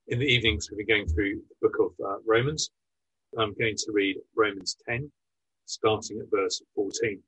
In the evenings, we'll be going through the book of Romans. I'm going to read Romans 10, starting at verse 14.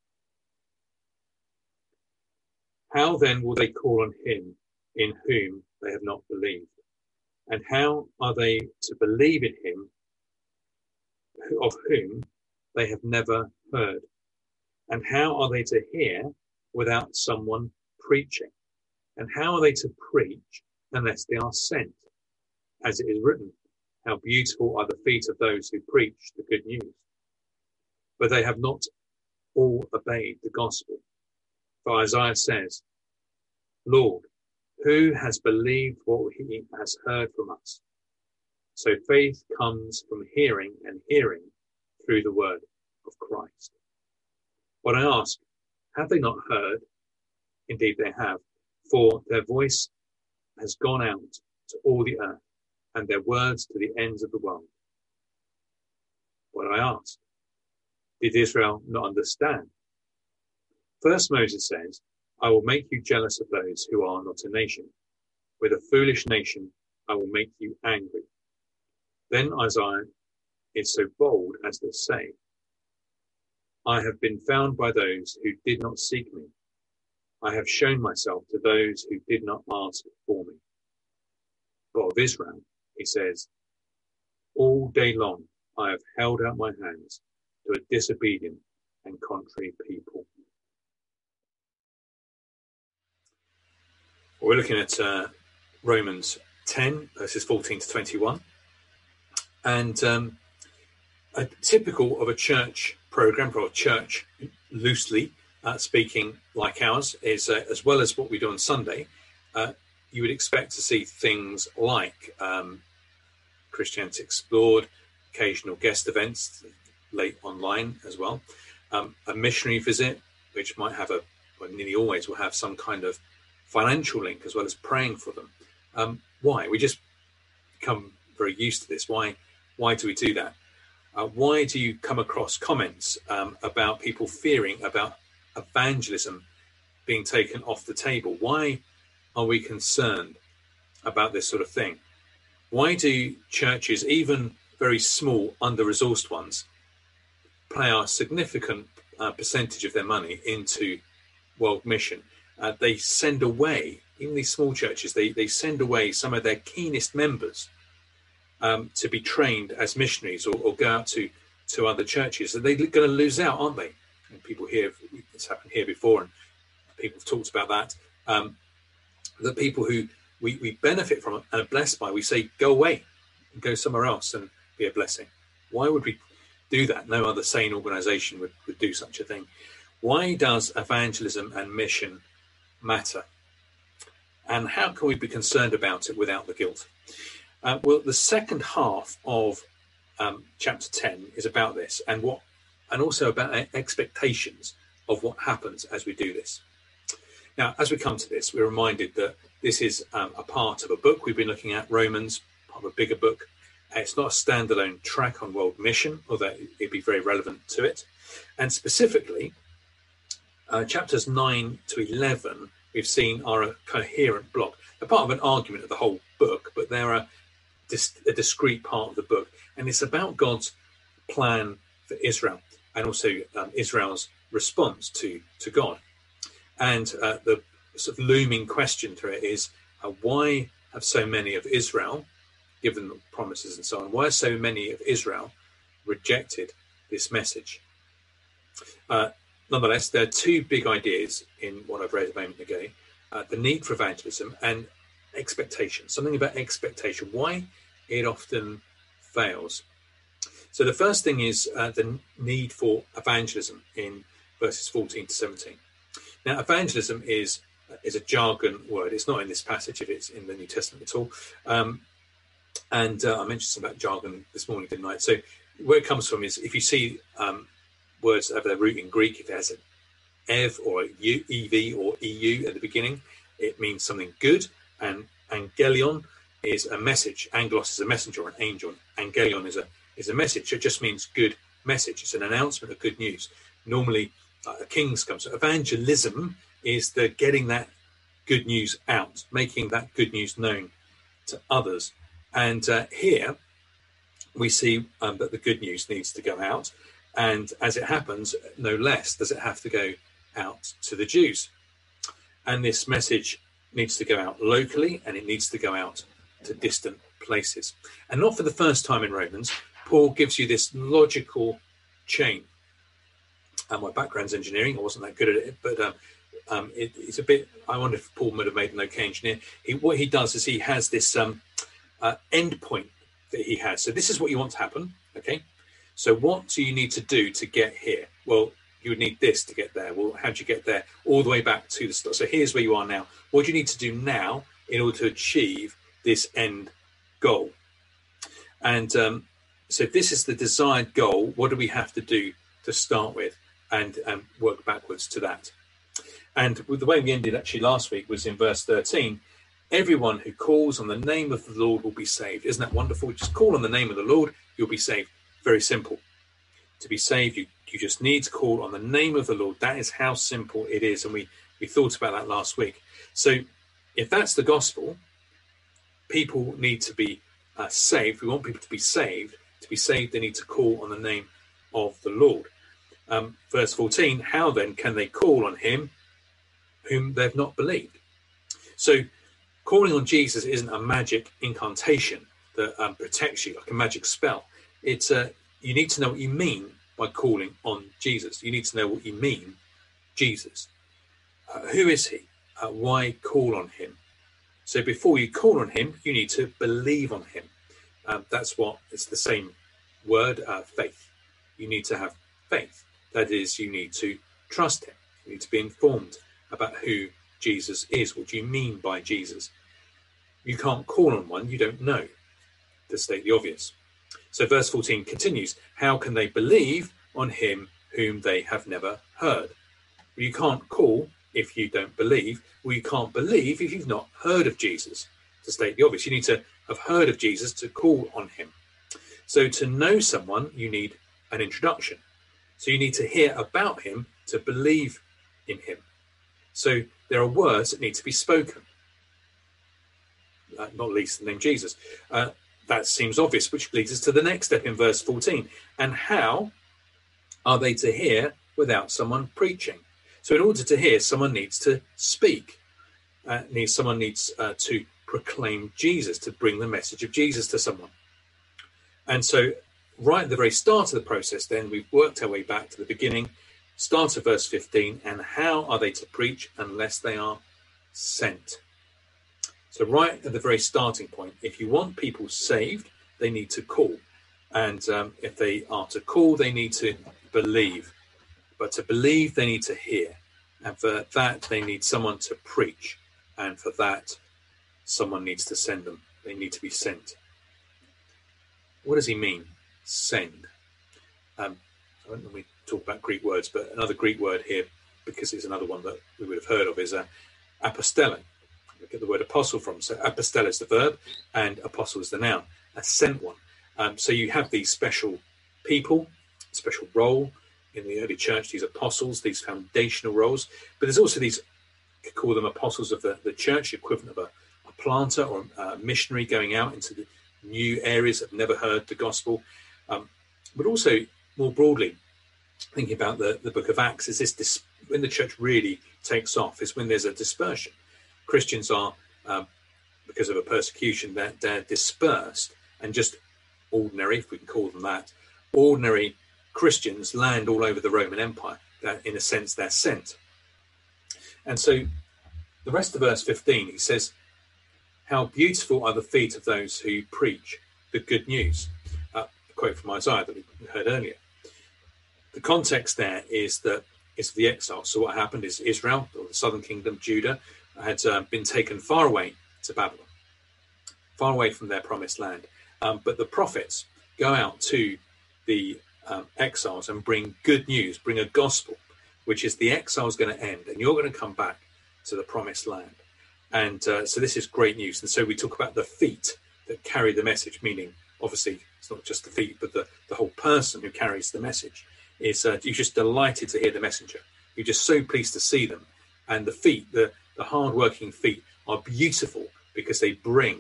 How then will they call on him in whom they have not believed? And how are they to believe in him of whom they have never heard? And how are they to hear without someone preaching? And how are they to preach unless they are sent? As it is written, how beautiful are the feet of those who preach the good news. But they have not all obeyed the gospel. For Isaiah says, Lord, who has believed what he has heard from us? So faith comes from hearing, and hearing through the word of Christ. But I ask, have they not heard? Indeed they have, for their voice has gone out to all the earth, and their words to the ends of the world. But I ask, did Israel not understand? First Moses says, I will make you jealous of those who are not a nation. With a foolish nation, I will make you angry. Then Isaiah is so bold as to say, I have been found by those who did not seek me. I have shown myself to those who did not ask for me. But of Israel, he says, all day long I have held out my hands to a disobedient and contrary people. We're looking at Romans 10, verses 14 to 21. And a typical of a church program, or a church loosely speaking like ours, is as well as what we do on Sunday, you would expect to see things like Christianity Explored, occasional guest events, late online as well, a missionary visit, which might have nearly always will have some kind of financial link as well as praying for them. Why? We just become very used to this. Why do we do that? Why do you come across comments about people fearing about evangelism being taken off the table? Why are we concerned about this sort of thing? Why do churches, even very small, under-resourced ones, pay a significant percentage of their money into world mission? They send away, even these small churches, they send away some of their keenest members to be trained as missionaries or go out to other churches. So they're going to lose out, aren't they? And people hear, it's happened here before, and people have talked about that. The people who we benefit from and are blessed by, we say, go away and go somewhere else and be a blessing. Why would we do that? No other sane organization would do such a thing. Why does evangelism and mission matter? And how can we be concerned about it without the guilt? Well, the second half of chapter 10 is about this, and also about expectations of what happens as we do this. Now, as we come to this, we're reminded that this is a part of a book. We've been looking at Romans, part of a bigger book. It's not a standalone track on world mission, although it'd be very relevant to it. And specifically, chapters 9 to 11, we've seen are a coherent block. They're part of an argument of the whole book, but they're a discrete part of the book. And it's about God's plan for Israel, and also Israel's response to God. And the sort of looming question to it is, why have so many of Israel, given the promises and so on, why have so many of Israel rejected this message? Nonetheless, there are two big ideas in what I've read a moment ago. The need for evangelism and expectation, something about expectation, why it often fails. So the first thing is the need for evangelism in verses 14 to 17. Now, evangelism is a jargon word. It's not in this passage if it's in the New Testament at all. I mentioned something about jargon this morning, didn't I? So where it comes from is if you see words that have their root in Greek, if it has an ev or a ev or eu at the beginning, it means something good. And angelion is a message. Angelos is a messenger or an angel. Angelion is a message. It just means good message. It's an announcement of good news. Normally, a king's come. So evangelism is the getting that good news out, making that good news known to others. And here we see that the good news needs to go out. And as it happens, no less does it have to go out to the Jews. And this message needs to go out locally, and it needs to go out to distant places. And not for the first time in Romans, Paul gives you this logical chain. And my background's engineering. I wasn't that good at it, but it's a bit, I wonder if Paul would have made an okay engineer. What he does is he has this end point that he has. So this is what you want to happen, okay? So what do you need to do to get here? Well, you would need this to get there. Well, how do you get there? All the way back to the start. So here's where you are now. What do you need to do now in order to achieve this end goal? And so if this is the desired goal, what do we have to do to start with and work backwards to that? And the way we ended actually last week was in verse 13. Everyone who calls on the name of the Lord will be saved. Isn't that wonderful? Just call on the name of the Lord, you'll be saved. Very simple. To be saved, you just need to call on the name of the Lord. That is how simple it is. And we thought about that last week. So if that's the gospel, people need to be saved. We want people to be saved. To be saved, they need to call on the name of the Lord. Verse 14, how then can they call on him whom they've not believed? So calling on Jesus isn't a magic incantation that protects you like a magic spell. It's you need to know what you mean by calling on Jesus. You need to know what you mean, Jesus. Who is he? Why call on him? So before you call on him, you need to believe on him. That's what, it's the same word, faith. You need to have faith. That is, you need to trust him. You need to be informed about who Jesus is. What do you mean by Jesus? You can't call on one you don't know, to state the obvious. So verse 14 continues, how can they believe on him whom they have never heard? Well, you can't call if you don't believe. Well, you can't believe if you've not heard of Jesus, to state the obvious. You need to have heard of Jesus to call on him. So to know someone, you need an introduction. So you need to hear about him to believe in him. So there are words that need to be spoken, not least the name Jesus. That seems obvious, which leads us to the next step in verse 14. And how are they to hear without someone preaching? So in order to hear, someone needs to speak. Someone needs to proclaim Jesus, to bring the message of Jesus to someone. And so right at the very start of the process, then, we've worked our way back to the beginning, start of verse 15, and how are they to preach unless they are sent? So right at the very starting point, if you want people saved, they need to call. And if they are to call, they need to believe. But to believe, they need to hear. And for that, they need someone to preach. And for that, someone needs to send them. They need to be sent. What does he mean, send? I don't normally talk about Greek words, but another Greek word here, because it's another one that we would have heard of, is apostello. We get the word apostle from. So apostello is the verb and apostle is the noun, a sent one. So you have these special people, special role in the early church, these apostles, these foundational roles. But there's also these, you could call them apostles of the church, equivalent of a planter or a missionary going out into the new areas that have never heard the gospel. But also more broadly, thinking about the book of Acts, is this when the church really takes off, is when there's a dispersion. Christians are, because of a persecution, they're dispersed, and just ordinary, if we can call them that, ordinary Christians land all over the Roman Empire. That, in a sense, they're sent. And so the rest of verse 15, he says, how beautiful are the feet of those who preach the good news. A quote from Isaiah that we heard earlier. The context there is that it's the exile. So what happened is Israel, or the southern kingdom, Judah, had been taken far away to Babylon, far away from their promised land. But the prophets go out to the exiles and bring good news, bring a gospel, which is the exile is going to end and you're going to come back to the promised land. And so this is great news. And so we talk about the feet that carry the message, meaning obviously it's not just the feet, but the whole person who carries the message. Is you're just delighted to hear the messenger. You're just so pleased to see them. And the feet, the hard-working feet, are beautiful because they bring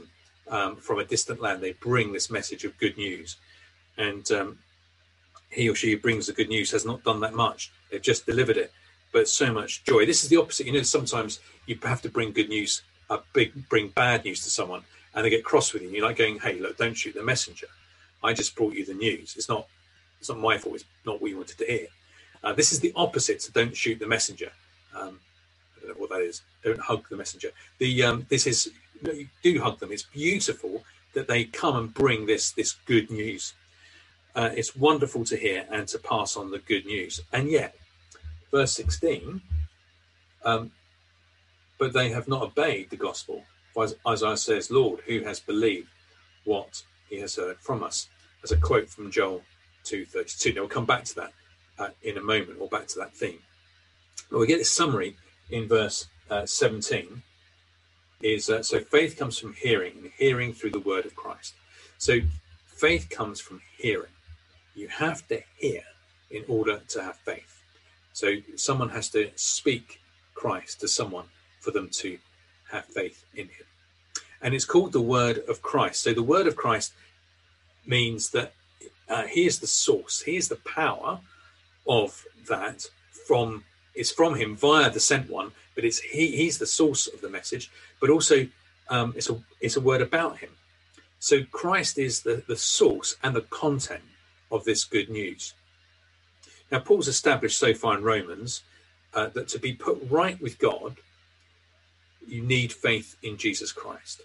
from a distant land. They bring this message of good news, and he or she who brings the good news has not done that much. They've just delivered it, but so much joy. This is the opposite. Sometimes you have to bring good news, bring bad news to someone, and they get cross with you. You're like going, "Hey, look, don't shoot the messenger. I just brought you the news. It's not my fault. It's not what you wanted to hear." This is the opposite. So don't shoot the messenger. I don't know what that is. Don't hug the messenger. This is, you do hug them. It's beautiful that they come and bring this good news. It's wonderful to hear and to pass on the good news. And yet, verse 16, but they have not obeyed the gospel. Isaiah says, "Lord, who has believed what he has heard from us?" As a quote from Joel 2:32. Now we'll come back to that in a moment, or back to that theme. But we get this summary in verse 17. So faith comes from hearing, and hearing through the word of Christ. So faith comes from hearing. You have to hear in order to have faith. So someone has to speak Christ to someone for them to have faith in him. And it's called the word of Christ. So the word of Christ means that he is the source. He is the power of that. It's from him via the sent one, but he's the source of the message, but also it's a word about him. So Christ is the source and the content of this good news. Now, Paul's established so far in Romans that to be put right with God, you need faith in Jesus Christ.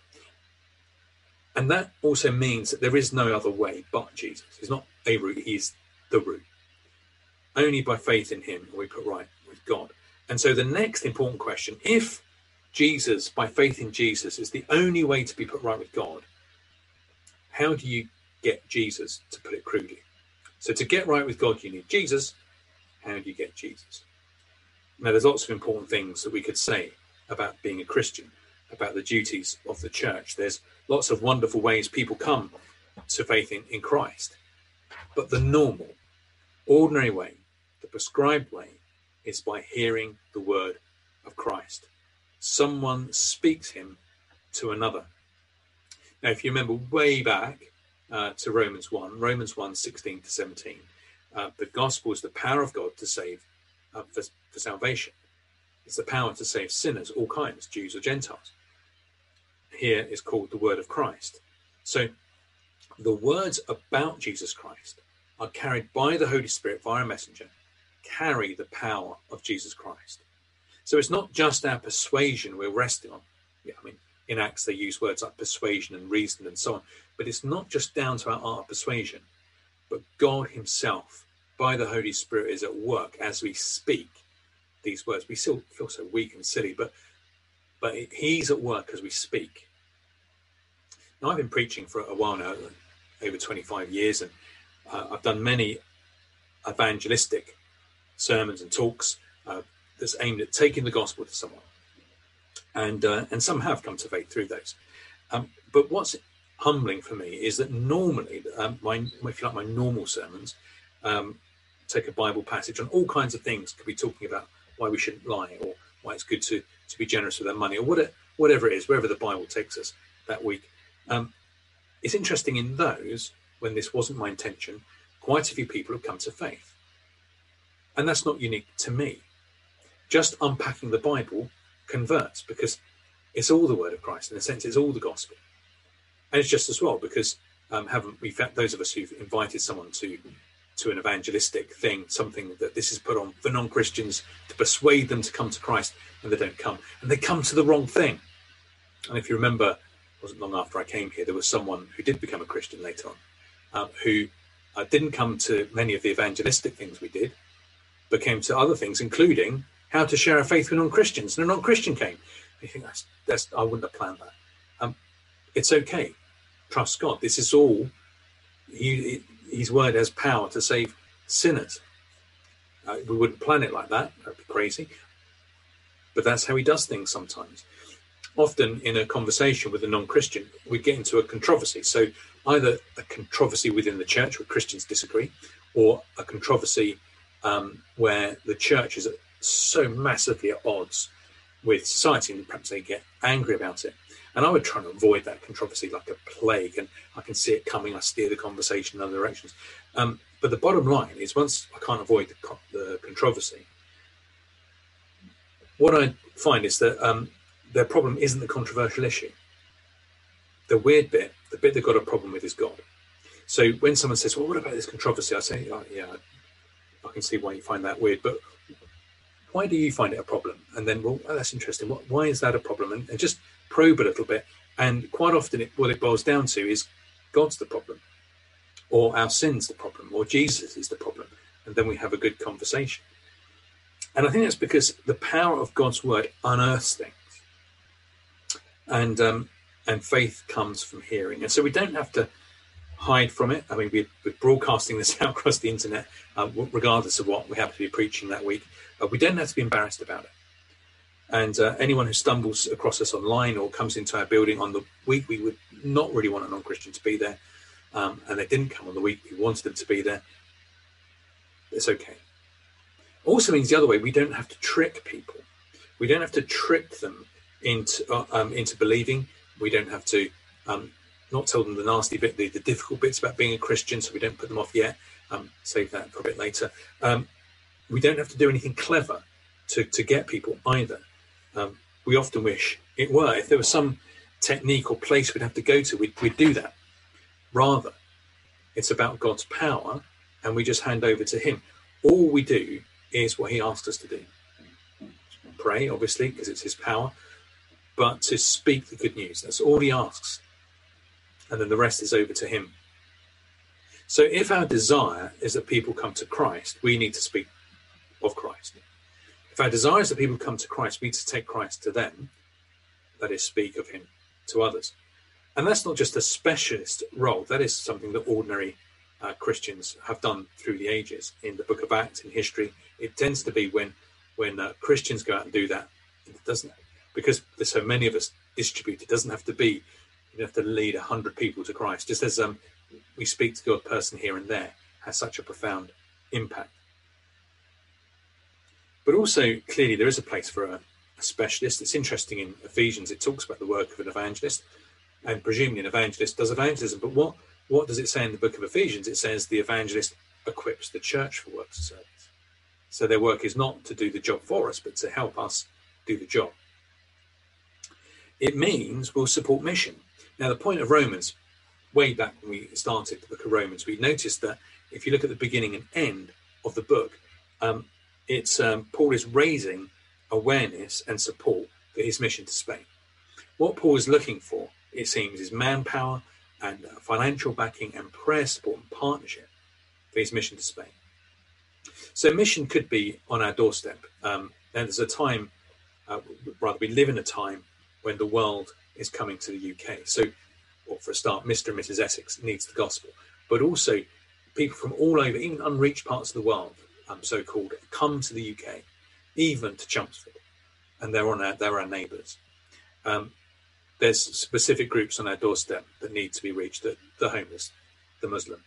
And that also means that there is no other way but Jesus. He's not a route, he's the route. Only by faith in him are we put right with God. And so the next important question, if Jesus, by faith in Jesus, is the only way to be put right with God, how do you get Jesus, to put it crudely? So to get right with God, you need Jesus. How do you get Jesus? Now, there's lots of important things that we could say about being a Christian, about the duties of the church. There's lots of wonderful ways people come to faith in Christ. But the normal, ordinary way, the prescribed way, is by hearing the word of Christ. Someone speaks him to another. Now, if you remember way back to Romans 1, 16 to 17, the gospel is the power of God to save for salvation. It's the power to save sinners, all kinds, Jews or Gentiles. Here is called the word of Christ. So the words about Jesus Christ are carried by the Holy Spirit via a messenger, carry the power of Jesus Christ. So it's not just our persuasion we're resting on. Yeah, I mean, in Acts they use words like persuasion and reason and so on, but it's not just down to our art of persuasion, but God himself, by the Holy Spirit, is at work as we speak these words. We still feel so weak and silly, but he's at work as we speak. Now, I've been preaching for a while now, over 25 years, and I've done many evangelistic sermons and talks that's aimed at taking the gospel to someone, and some have come to faith through those. But what's humbling for me is that normally, my normal sermons take a Bible passage on all kinds of things. Could be talking about why we shouldn't lie, or why it's good to be generous with our money, or whatever it is, wherever the Bible takes us that week. It's interesting in those, when this wasn't my intention, quite a few people have come to faith. And that's not unique to me. Just unpacking the Bible converts, because it's all the word of Christ. In a sense, it's all the gospel. And it's just as well, because haven't we found, those of us who've invited someone to an evangelistic thing, something that this is put on for non-Christians to persuade them to come to Christ, and they don't come. And they come to the wrong thing. And if you remember, it wasn't long after I came here, there was someone who did become a Christian later on, who didn't come to many of the evangelistic things we did, but came to other things, including how to share our faith with non-Christians. And a non-Christian came. You think, I wouldn't have planned that. It's okay. Trust God. This is all, his word has power to save sinners. We wouldn't plan it like that. That'd be crazy. But that's how he does things sometimes. Often in a conversation with a non-Christian, we get into a controversy. So either a controversy within the church where Christians disagree, or a controversy where the church is so massively at odds with society, and perhaps they get angry about it. And I would try to avoid that controversy like a plague, and I can see it coming. I steer the conversation in other directions. But the bottom line is, once I can't avoid the controversy, what I find is that their problem isn't the controversial issue. The weird bit, the bit they've got a problem with, is God. So when someone says, well, what about this controversy? I say, oh, yeah, I can see why you find that weird, but why do you find it a problem? And then, well, that's interesting. Why is that a problem? And just probe a little bit. And quite often what it boils down to is God's the problem, or our sin's the problem, or Jesus is the problem. And then we have a good conversation. And I think that's because the power of God's word unearths things. And faith comes from hearing. And so we don't have to hide from it. I mean, we're broadcasting this out across the internet, regardless of what we happen to be preaching that week. We don't have to be embarrassed about it. And anyone who stumbles across us online or comes into our building on the week we would not really want a non-Christian to be there, and they didn't come on the week we wanted them to be there, it's okay. Also means the other way, we don't have to trick people. We don't have to trick them into believing. We don't have to not tell them the nasty bit, the difficult bits about being a Christian, so we don't put them off yet. Save that for a bit later. We don't have to do anything clever to get people either. We often wish it were. If there was some technique or place we'd have to go to, we'd do that. Rather, it's about God's power, and we just hand over to him. All we do is what he asks us to do. Pray, obviously, because it's his power, but to speak the good news. That's all he asks. And then the rest is over to him. So if our desire is that people come to Christ, we need to speak of Christ. If our desire is that people come to Christ, we need to take Christ to them, that is, speak of him to others. And that's not just a specialist role. That is something that ordinary Christians have done through the ages. In the book of Acts, in history, it tends to be when Christians go out and do that. It doesn't, because there's so many of us distributed, it doesn't have to be, you don't have to lead 100 people to Christ. Just as we speak to God person here and there, has such a profound impact. But also, clearly, there is a place for a specialist. It's interesting, in Ephesians, it talks about the work of an evangelist, and presumably an evangelist does evangelism. But what does it say in the book of Ephesians? It says the evangelist equips the church for works of service. So their work is not to do the job for us, but to help us do the job. It means we'll support mission. Now, the point of Romans, way back when we started the book of Romans, we noticed that if you look at the beginning and end of the book, Paul is raising awareness and support for his mission to Spain. What Paul is looking for, it seems, is manpower and financial backing and prayer support and partnership for his mission to Spain. So mission could be on our doorstep. And there's a time, we live in a time when the world is coming to the UK. So, well, for a start, Mr. and Mrs. Essex needs the gospel, but also people from all over, even unreached parts of the world, so-called, come to the UK, even to Chelmsford, and they're our neighbours. There's specific groups on our doorstep that need to be reached: the homeless, the Muslim.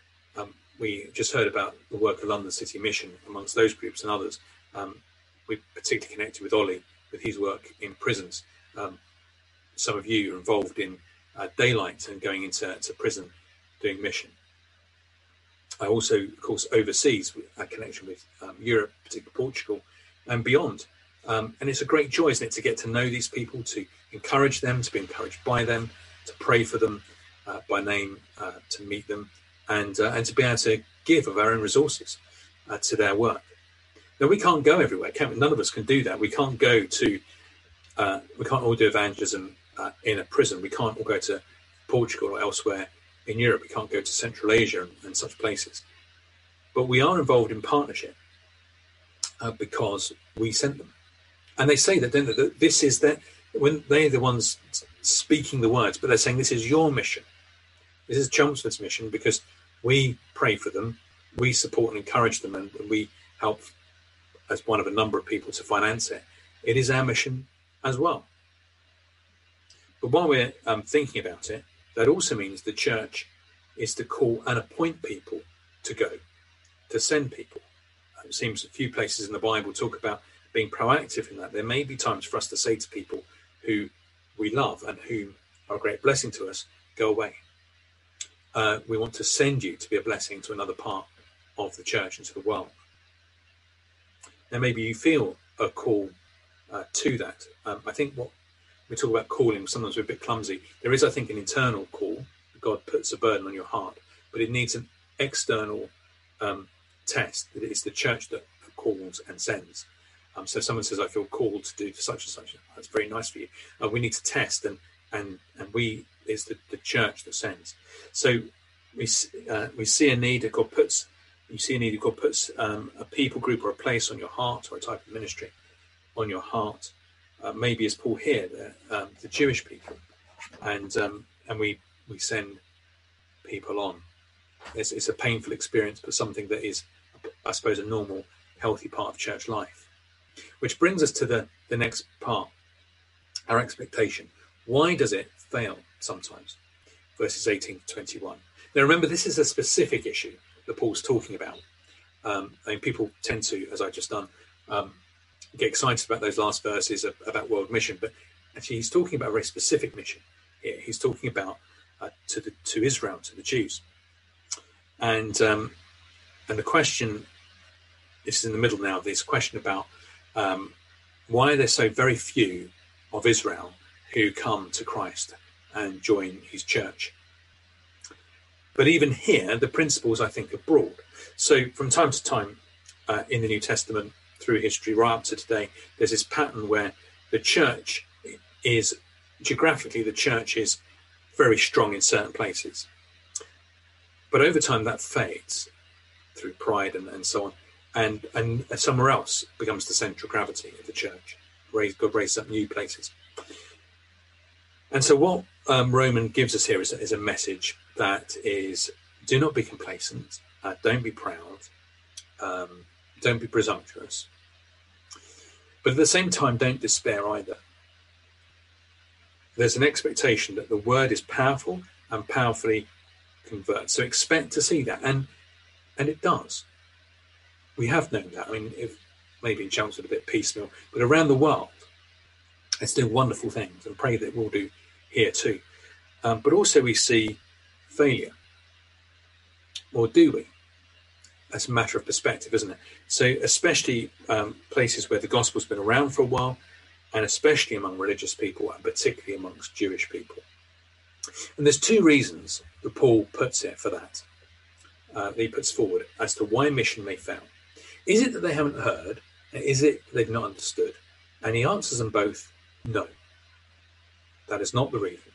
We just heard about the work of London City Mission amongst those groups and others. We particularly connected with Ollie with his work in prisons. Some of you are involved in Daylight and going into prison doing mission. I also, of course, overseas, a connection with Europe, particularly Portugal, and beyond. And it's a great joy, isn't it, to get to know these people, to encourage them, to be encouraged by them, to pray for them by name, to meet them, and to be able to give of our own resources to their work. Now, we can't go everywhere, can we? None of us can do that. We can't go to, we can't all do evangelism in a prison. We can't all go to Portugal or elsewhere in Europe. We can't go to Central Asia and such places. But we are involved in partnership because we sent them. And they say that, don't they, that this is that when they're the ones speaking the words, but they're saying this is your mission. This is Chelmsford's mission because we pray for them, we support and encourage them, and we help as one of a number of people to finance it. It is our mission as well. But while we're thinking about it, that also means the church is to call and appoint people to go, to send people. It seems a few places in the Bible talk about being proactive in that. There may be times for us to say to people who we love and whom are a great blessing to us go away. We want to send you to be a blessing to another part of the church and to the world. Now, maybe you feel a call to that. I think what we talk about calling, sometimes we're a bit clumsy. There is, I think, an internal call. God puts a burden on your heart, but it needs an external test. It's the church that calls and sends. So someone says, I feel called to do such and such. That's very nice for you. We need to test, and it's the church that sends. So we see a need that God puts. You see a need that God puts a people group or a place on your heart, or a type of ministry on your heart. Maybe as Paul here, the Jewish people, and we send people on. It's a painful experience, but something that is, I suppose, a normal, healthy part of church life. Which brings us to the next part, our expectation. Why does it fail sometimes? Verses 18 to 21. Now remember, this is a specific issue that Paul's talking about. People tend to, as I've just done, get excited about those last verses about world mission, but actually he's talking about a very specific mission here. He's talking about to Israel, to the Jews. And the question, this is in the middle now, this question about why are there so very few of Israel who come to Christ and join his church? But even here, the principles, I think, are broad. So from time to time in the New Testament, through history, right up to today, there's this pattern where the church is, geographically, the church is very strong in certain places. But over time, that fades through pride and so on. And somewhere else becomes the central gravity of the church. God raises up new places. And so what Roman gives us here is a message that is, do not be complacent, don't be proud, don't be presumptuous. But at the same time, don't despair either. There's an expectation that the word is powerful and powerfully converts. So expect to see that. And it does. We have known that. I mean, if maybe in Chelmsford a bit piecemeal, but around the world, it's doing wonderful things, and pray that it will do here too. But also we see failure. Or do we? That's a matter of perspective, isn't it? So especially places where the gospel's been around for a while, and especially among religious people, and particularly amongst Jewish people. And there's two reasons that Paul puts here for that. He puts forward as to why mission may fail. Is it that they haven't heard? Is it they've not understood? And he answers them both, no. That is not the reason.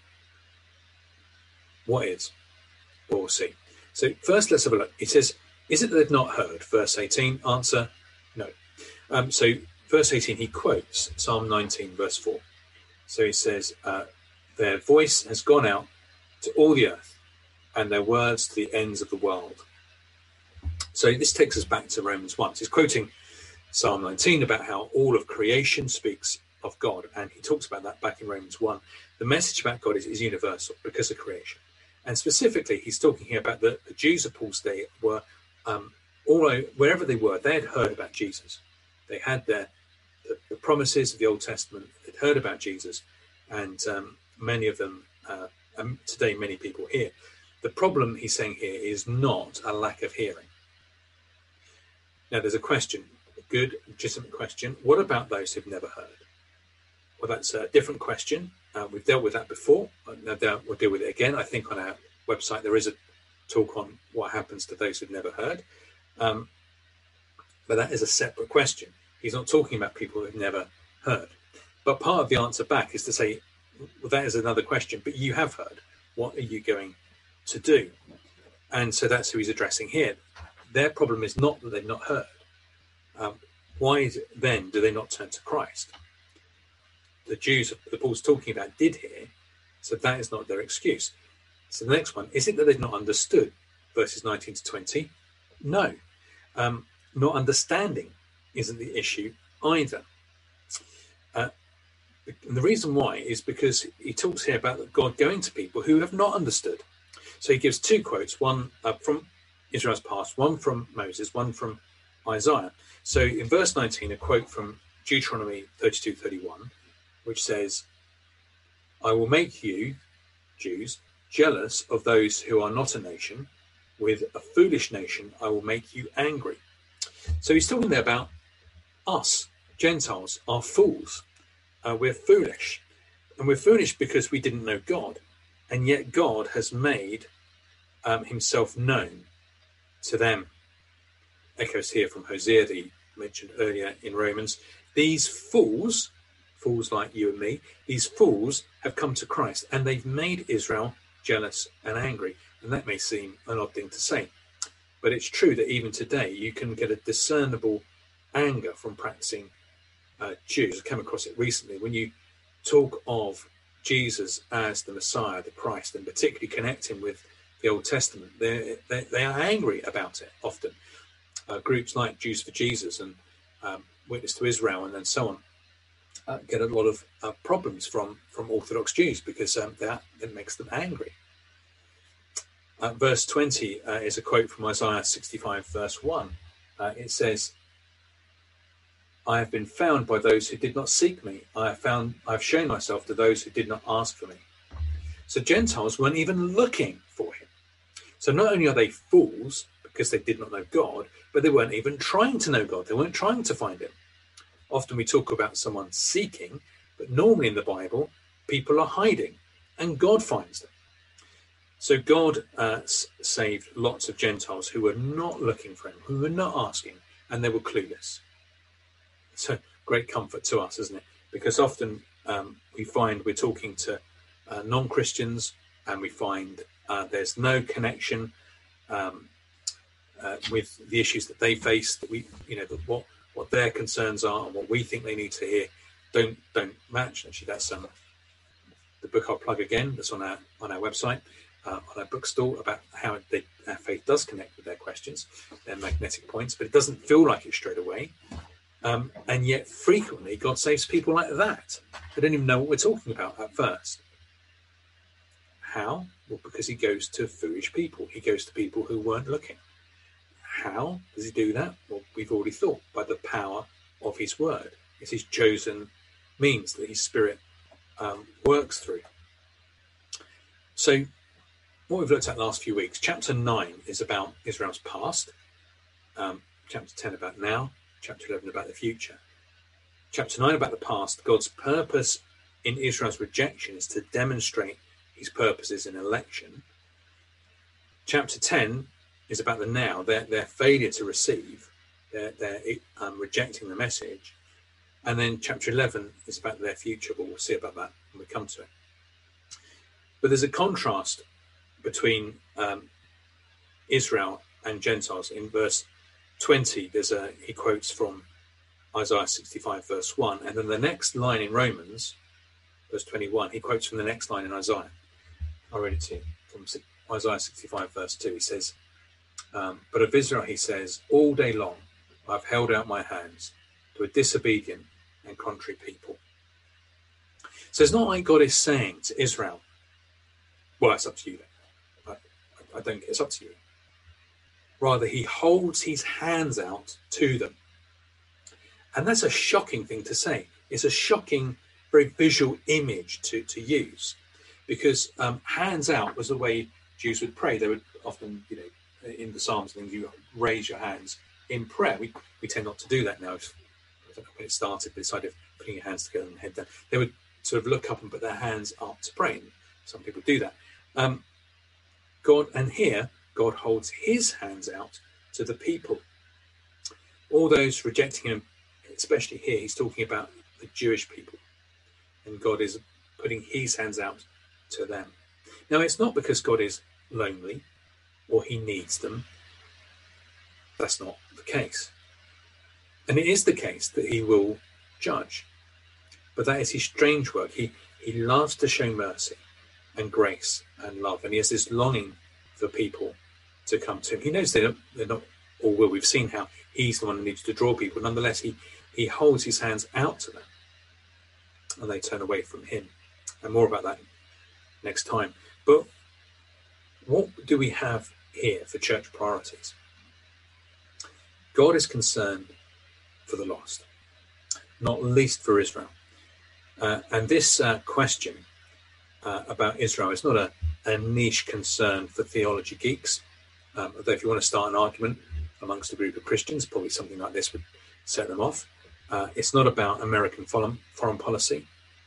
What is? Well, we'll see. So first, let's have a look. He says, is it that they've not heard? Verse 18, answer, no. So verse 18, he quotes Psalm 19, verse 4. So he says, their voice has gone out to all the earth, and their words to the ends of the world. So this takes us back to Romans 1. So he's quoting Psalm 19 about how all of creation speaks of God, and he talks about that back in Romans 1. The message about God is universal because of creation. And specifically, he's talking here about the Jews of Paul's day were, wherever they were, they had heard about Jesus. They had the promises of the Old Testament. They'd heard about Jesus, and many of them, today many people hear. The problem, he's saying here, is not a lack of hearing. Now, there's a question, a good, legitimate question. What about those who've never heard? Well, that's a different question. We've dealt with that before. No doubt we'll deal with it again. I think on our website there is a talk on what happens to those who've never heard. But that is a separate question. He's not talking about people who've never heard. But part of the answer back is to say, well, that is another question, but you have heard. What are you going to do? And so that's who he's addressing here. Their problem is not that they've not heard. Why then do they not turn to Christ? The Jews that Paul's talking about did hear, so that is not their excuse. So the next one, is it that they've not understood? Verses 19 to 20. No. Not understanding isn't the issue either. And the reason why is because he talks here about God going to people who have not understood. So he gives two quotes, one from Israel's past, one from Moses, one from Isaiah. So in verse 19, a quote from Deuteronomy 32:31, which says, I will make you, Jews, jealous of those who are not a nation. With a foolish nation, I will make you angry. So he's talking there about us, Gentiles, are fools. We're foolish. And we're foolish because we didn't know God. And yet God has made himself known to them. Echoes here from Hosea that he mentioned earlier in Romans. These fools like you and me, these fools have come to Christ and they've made Israel jealous and angry. And that may seem an odd thing to say, but it's true that even today you can get a discernible anger from practicing Jews. I came across it recently. When you talk of Jesus as the Messiah, the Christ, and particularly connect him with the Old Testament, they are angry about it often. Groups like Jews for Jesus and Witness to Israel and then so on get a lot of problems from Orthodox Jews because it makes them angry. Verse 20 is a quote from Isaiah 65 verse 1. It says, I have been found by those who did not seek me. I have shown myself to those who did not ask for me. So Gentiles weren't even looking for him. So not only are they fools because they did not know God, but they weren't even trying to know God. They weren't trying to find him. Often we talk about someone seeking, but normally in the Bible, people are hiding and God finds them. So God saved lots of Gentiles who were not looking for him, who were not asking, and they were clueless. It's a great comfort to us, isn't it? Because often we find we're talking to non-Christians and we find there's no connection with the issues that they face, that what their concerns are and what we think they need to hear don't match. Actually, that's the book I'll plug again. That's on our website, on our bookstore, about how our faith does connect with their questions, their magnetic points, but it doesn't feel like it straight away. And yet frequently God saves people like that. They don't even know what we're talking about at first. How? Well, because he goes to foolish people. He goes to people who weren't looking. How does he do that? Well, we've already thought, by the power of his word. It's his chosen means that his spirit works through. So what we've looked at last few weeks, chapter 9 is about Israel's past, chapter 10 about now, chapter 11 about the future. Chapter 9 about the past. God's purpose in Israel's rejection is to demonstrate his purposes in election. Chapter 10 is about the now, their failure to receive, their rejecting the message. And then chapter 11 is about their future, but we'll see about that when we come to it. But there's a contrast between Israel and Gentiles. In verse 20, he quotes from Isaiah 65 verse 1, and then the next line in Romans, verse 21, he quotes from the next line in Isaiah. I'll read it to you from Isaiah 65 verse 2. He says, but of Israel he says, all day long I've held out my hands to a disobedient and contrary people. So it's not like God is saying to Israel, well, it's up to you then. I don't get it's up to you. Rather, he holds his hands out to them. And that's a shocking thing to say. It's a shocking, very visual image to use, because hands out was the way Jews would pray. They would often, in the Psalms, when you raise your hands in prayer. We tend not to do that now. I don't know when it started, this idea of putting your hands together and head down. They would sort of look up and put their hands up to pray. Some people do that. God holds his hands out to the people. All those rejecting him, especially here, he's talking about the Jewish people. And God is putting his hands out to them. Now, it's not because God is lonely or he needs them. That's not the case. And it is the case that he will judge. But that is his strange work. He loves to show mercy and grace and love. And he has this longing for people to come to him. He knows they're not all will. We've seen how he's the one who needs to draw people. Nonetheless, he holds his hands out to them. And they turn away from him. And more about that next time. But what do we have here for church priorities? God is concerned for the lost, not least for Israel. And this question about Israel. It's not a niche concern for theology geeks. Although if you want to start an argument amongst a group of Christians, probably something like this would set them off. It's not about American foreign policy.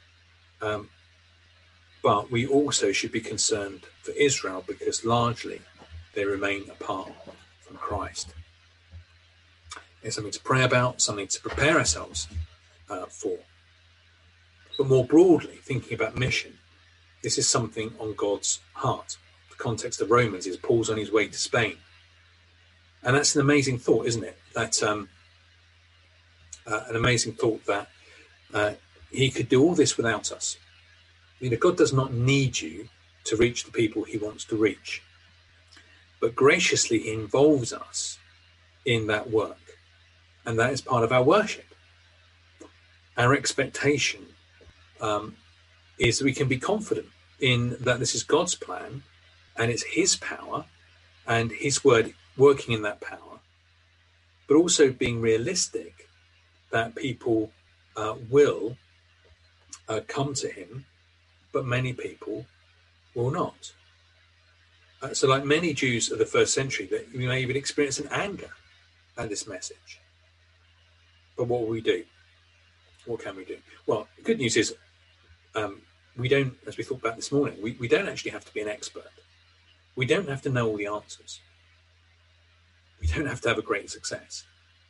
But we also should be concerned for Israel because largely they remain apart from Christ. It's something to pray about, something to prepare ourselves for. But more broadly, thinking about mission, this is something on God's heart. The context of Romans is Paul's on his way to Spain. And that's an amazing thought, isn't it? That an amazing thought that he could do all this without us. You know, God does not need you to reach the people he wants to reach, but graciously involves us in that work. And that is part of our worship. Our expectation is that we can be confident in that this is God's plan and it's his power and his word working in that power, but also being realistic that people will come to him, but many people will not. So like many Jews of the first century, that we may even experience an anger at this message. But what will we do? What can we do? Well, the good news is we don't, as we thought about this morning, we don't actually have to be an expert. We don't have to know all the answers. We don't have to have a great success.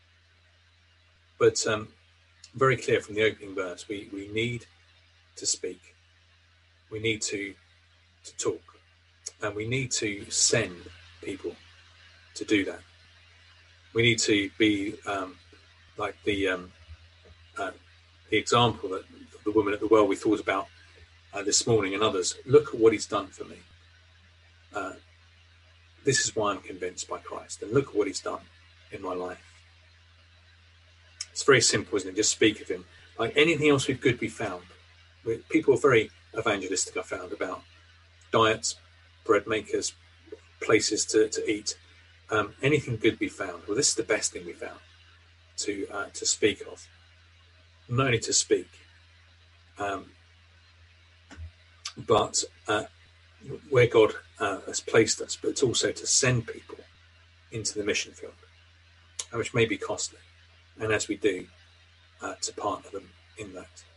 But very clear from the opening verse, we need to speak. We need to talk. And we need to send people to do that. We need to be like the example that the woman at the well we thought about this morning and others. Look at what he's done for me. This is why I'm convinced by Christ. And look at what he's done in my life. It's very simple, isn't it? Just speak of him. Like anything else we could be found. People are very evangelistic, I found, about diets, bread makers, places to eat. Anything good be found. Well, this is the best thing we found to speak of. Not only to speak, but where God has placed us, but it's also to send people into the mission field, which may be costly. And as we do, to partner them in that.